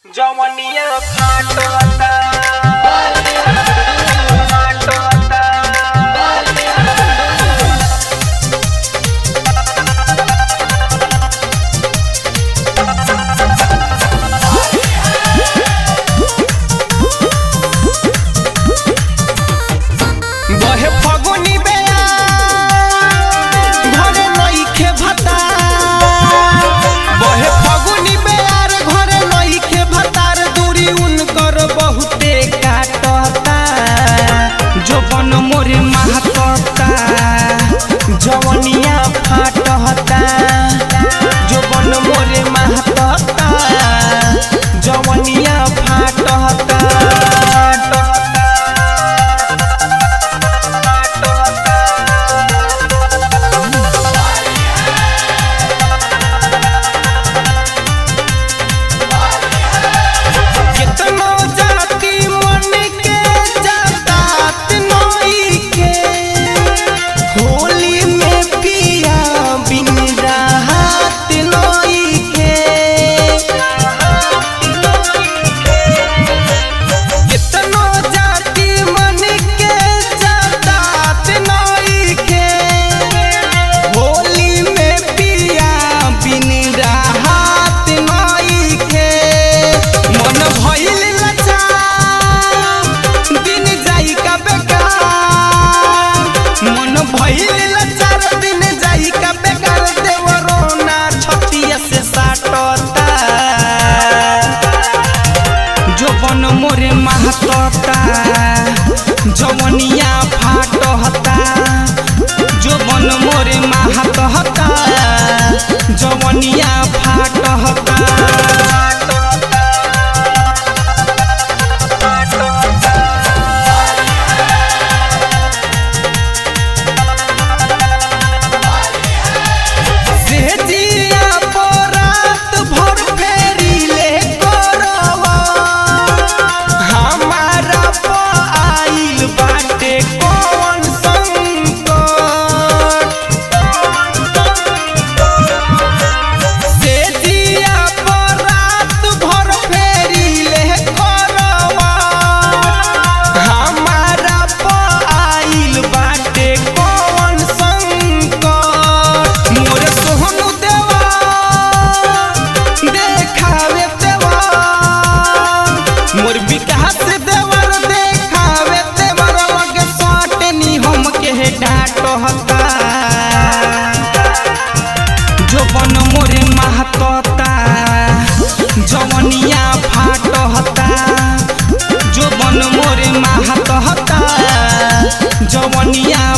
जवनिया फाटता बहे फगुनी बेया घरे नइखे भता बहे फगुनी बेयार घरे नइखे भतार दूरी उनकर बहुते काटता जोबन मोरे महकता जवनिया फाटता जोबन मोरे महकता जवनिया फाटता जोबन मोरे महकता जवनिया फाटता जोबन मोरे महकता जवनिया फाटता मोर विकास देवर देखावे देवर लगे साटनी हम के डांटता जोबन मोरे महकता जवनिया फाटता जोबन मोरे महकता जवनिया